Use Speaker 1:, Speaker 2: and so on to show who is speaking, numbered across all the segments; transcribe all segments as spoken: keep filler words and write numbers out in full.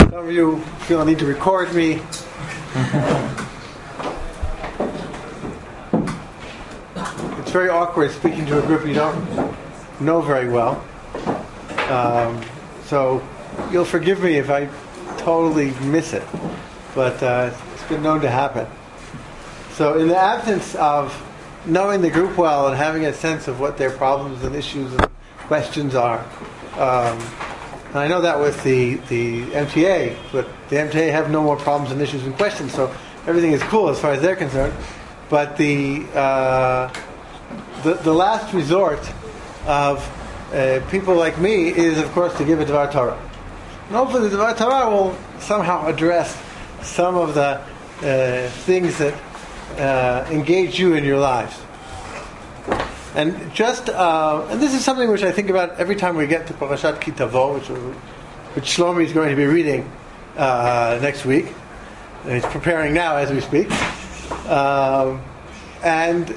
Speaker 1: Some of you feel a need to record me. It's very awkward speaking to a group you don't know very well. Um, so you'll forgive me if I totally miss it. But uh, it's been known to happen. So in the absence of knowing the group well and having a sense of what their problems and issues and questions are, um, and I know that with the, the M T A, but the M T A have no more problems and issues and questions, so everything is cool as far as they're concerned. But the uh, the, the last resort of uh, people like me is, of course, to give a Dvar Torah. And hopefully the Dvar Torah will somehow address some of the uh, things that uh, engage you in your lives. And just, uh, and this is something which I think about every time we get to Parashat Ki Tavo, which, which Shlomi is going to be reading uh, next week. And he's preparing now as we speak. Um, and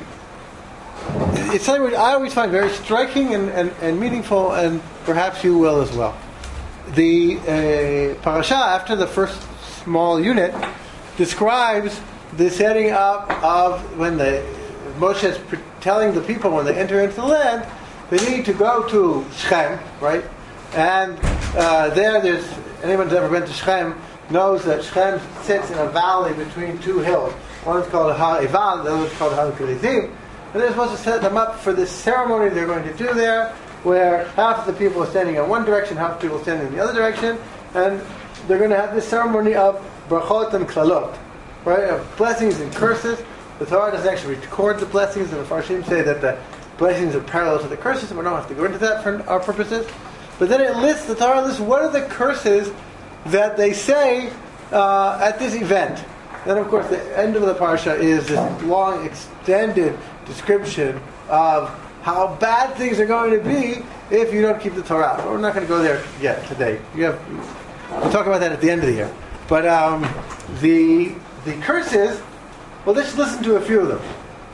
Speaker 1: it's something which I always find very striking and, and, and meaningful, and perhaps you will as well. The uh, parasha, after the first small unit, describes the setting up of when the Moshe is telling the people when they enter into the land, they need to go to Shechem, right? And uh, there, there's anyone who's ever been to Shechem knows that Shechem sits in a valley between two hills. One is called Har Eval, the other is called Har Gerizim. And they're supposed to set them up for this ceremony they're going to do there, where half of the people are standing in one direction, half of the people are standing in the other direction, and they're going to have this ceremony of brachot and klalot, right? Of blessings and curses. The Torah doesn't actually record the blessings, and the Farshim say that the blessings are parallel to the curses, and we don't have to go into that for our purposes. But then it lists, the Torah lists what are the curses that they say uh, at this event. Then, of course, the end of the parsha is this long, extended description of how bad things are going to be if you don't keep the Torah. But we're not going to go there yet today. You have, we'll talk about that at the end of the year. But um, the the curses, well, let's listen to a few of them.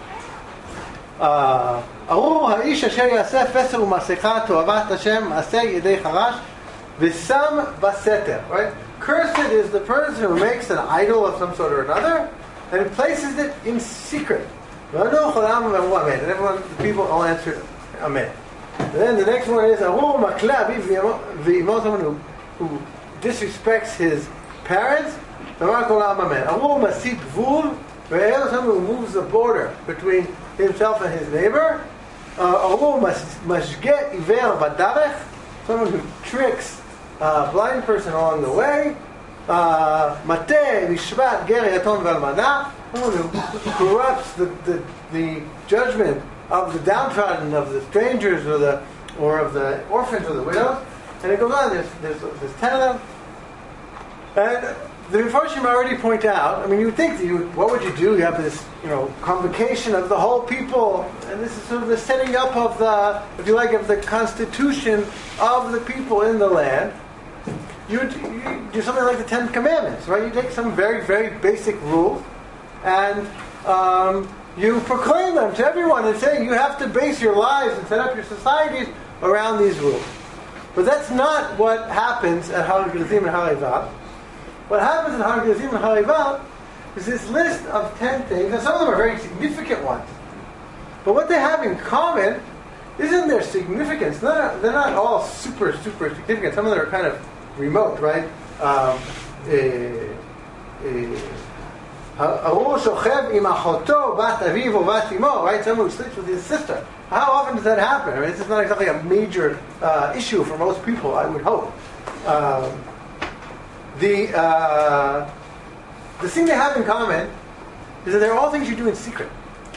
Speaker 1: ארור האיש אשר יעשה פסל ומסכה תועבת השם מעשה ידי חרש ושם בסתר. Right? Cursed is the person who makes an idol of some sort or another and places it in secret. And everyone, the people all answered Amen. And then the next one is ארור מקלה אביו ואמו, someone who, who disrespects his parents. ארור מסית גבול, someone who moves the border between himself and his neighbor. ארור משגה עיוור בדרך, someone who tricks a blind person along the way. מטה משפט גר יתום ואלמנה, someone who corrupts the, the, the judgment of the downtrodden, of the strangers, or the or of the orphans or the widows. And it goes on. There's there's, there's ten of them. And the Mepharshim already point out, I mean, you would think that you would, what would you do? You have this, you know, convocation of the whole people, and this is sort of the setting up of the, if you like, of the constitution of the people in the land. You would you do something like the Ten Commandments, right? You take some very, very basic rules, and um, you proclaim them to everyone and say you have to base your lives and set up your societies around these rules. But that's not what happens at Har Gerizim and Har Eval. What happens in Har Gerizim and Har Eval is this list of ten things, and some of them are very significant ones. But what they have in common isn't their significance. They're not, they're not all super, super significant. Some of them are kind of remote, right? Um, right? Someone who sleeps with his sister. How often does that happen? I mean, this is not exactly a major uh, issue for most people, I would hope. Um, The uh, the thing they have in common is that they're all things you do in secret.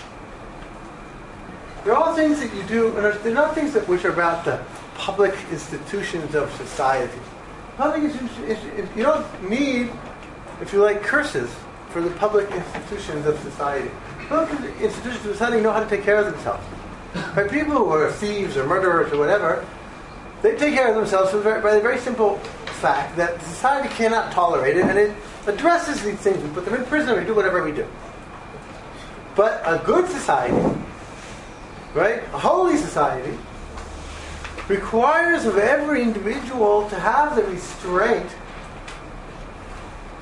Speaker 1: They're all things that you do, and they're not things that which are about the public institutions of society. Public institutions, you don't need, if you like, curses for the public institutions of society. Public institutions of society know how to take care of themselves. By people who are thieves or murderers or whatever, they take care of themselves by the very simple fact that society cannot tolerate it, and it addresses these things. We put them in prison, we do whatever we do. But a good society, right, a holy society, requires of every individual to have the restraint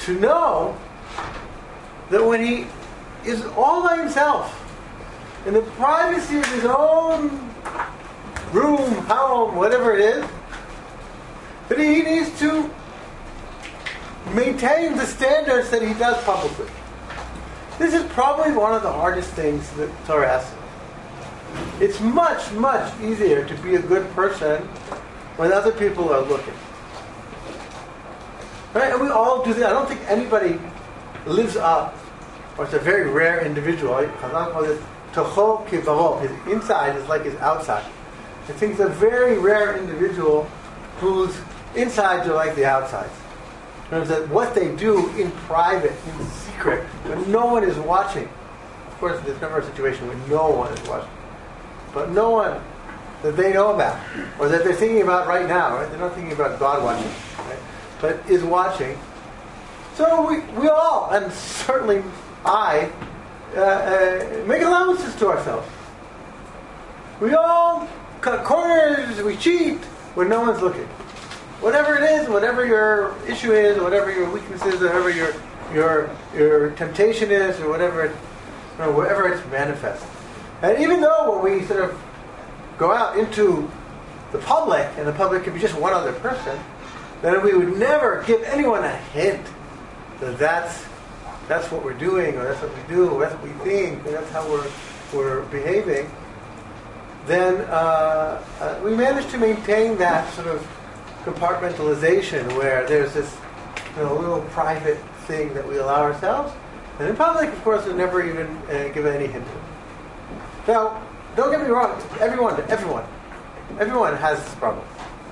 Speaker 1: to know that when he is all by himself, in the privacy of his own room, home, whatever it is, that he needs to maintain the standards that he does publicly. This is probably one of the hardest things that Torah asks. It's much, much easier to be a good person when other people are looking. Right? And we all do that. I don't think anybody lives up, or it's a very rare individual. Chazal calls it tocho kivaro. His inside is like his outside. I think it's a very rare individual whose insides are like the outsides. In other words, that what they do in private, in secret, when no one is watching. Of course, there's never a situation when no one is watching. But no one that they know about, or that they're thinking about right now, right? They're not thinking about God watching, right? But is watching. So we, we all, and certainly I, uh, uh, make allowances to ourselves. We all cut corners, we cheat when no one's looking. Whatever it is, whatever your issue is, whatever your weakness is, whatever your your your temptation is, or whatever it, you know, wherever it's manifest. And even though when we sort of go out into the public, and the public can be just one other person, then we would never give anyone a hint that that's that's what we're doing, or that's what we do, or that's what we think, or that's how we're we're behaving. Then uh, uh, we manage to maintain that sort of compartmentalization where there's this, you know, little private thing that we allow ourselves, and in public, of course, we never even uh, give any hint to it. Now, don't get me wrong. Everyone, everyone, everyone has this problem,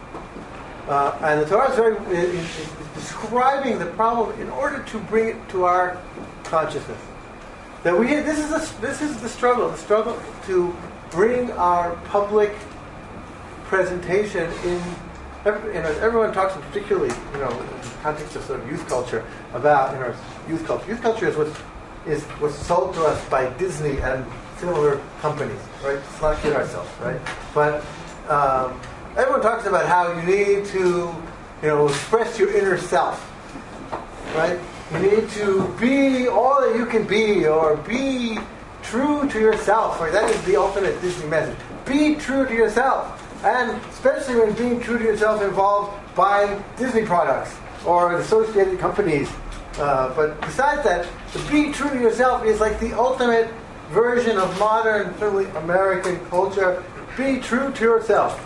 Speaker 1: uh, and the Torah is very is, is describing the problem in order to bring it to our consciousness. That we this is a, this is the struggle, the struggle to bring our public presentation in. Every, you know, everyone talks, particularly, you know, in the context of sort of youth culture, about, you know, youth culture. Youth culture is what is what's sold to us by Disney and similar companies, right? Let's not kid ourselves, right? But um, everyone talks about how you need to, you know, express your inner self, right? You need to be all that you can be, or be true to yourself. Right? That is the ultimate Disney message. Be true to yourself. And especially when being true to yourself involves buying Disney products or associated companies. Uh, but besides that, to be true to yourself is like the ultimate version of modern, certainly American culture. Be true to yourself.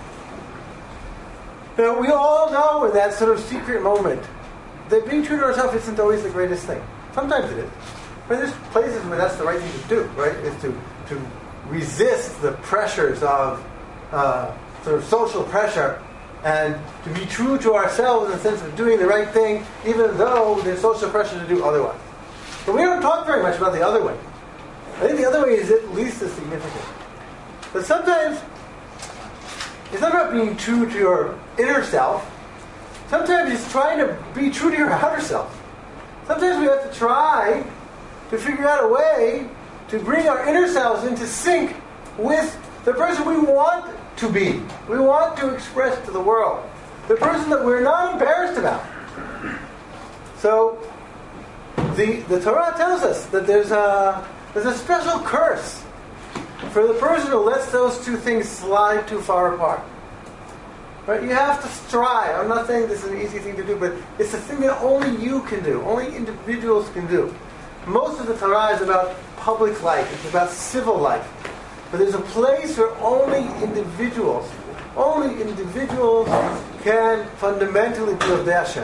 Speaker 1: Now, we all know in that sort of secret moment that being true to ourselves isn't always the greatest thing. Sometimes it is. But there's places where that's the right thing to do, right? Is to, to resist the pressures of uh, sort of social pressure, and to be true to ourselves in the sense of doing the right thing, even though there's social pressure to do otherwise. But we don't talk very much about the other way. I think the other way is at least as significant. But sometimes it's not about being true to your inner self. Sometimes it's trying to be true to your outer self. Sometimes we have to try to figure out a way to bring our inner selves into sync with the person we want to be. We want to express to the world. The person that we're not embarrassed about. So, the the Torah tells us that there's a there's a special curse for the person who lets those two things slide too far apart. Right? You have to strive. I'm not saying this is an easy thing to do, but it's a thing that only you can do. Only individuals can do. Most of the Torah is about public life. It's about civil life. But there's a place where only individuals, only individuals can fundamentally be of Hashem.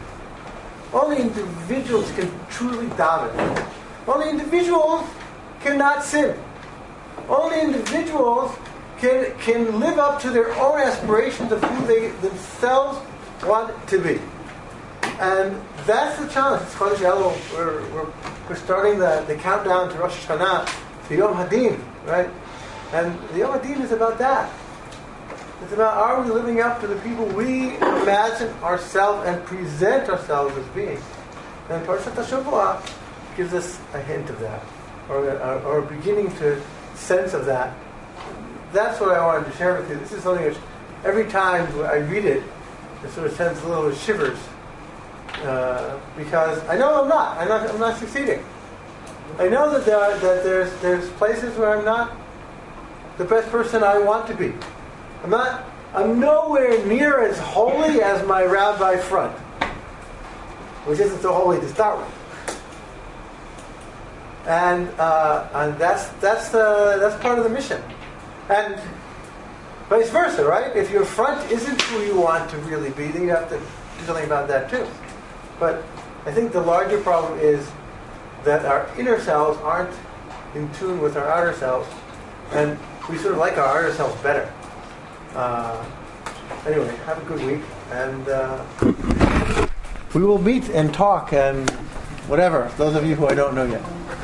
Speaker 1: Only individuals can truly daven. Only individuals cannot sin. Only individuals can can live up to their own aspirations of who they themselves want to be. And that's the challenge. It's Chodesh Elul. We're, we're, we're starting the, the countdown to Rosh Hashanah, to Yom Hadin, right? And the Yom Hadin is about that. It's about, are we living up to the people we imagine ourselves and present ourselves as being? And Parashat HaShavua gives us a hint of that, or a, or a beginning to sense of that. That's what I wanted to share with you. This is something which every time I read it, it sort of sends a little shivers uh, because I know I'm not. I'm not. I'm not succeeding. I know that there are, that there's there's places where I'm not the best person I want to be. I'm not. I'm nowhere near as holy as my rabbi front, which isn't so holy to start with. And uh, and that's that's the that's part of the mission, and vice versa, right? If your front isn't who you want to really be, then you have to do something about that too. But I think the larger problem is that our inner selves aren't in tune with our outer selves, and we sort of like our outer selves better. Uh, anyway, have a good week, and uh, we will meet and talk and whatever. Those of you who I don't know yet.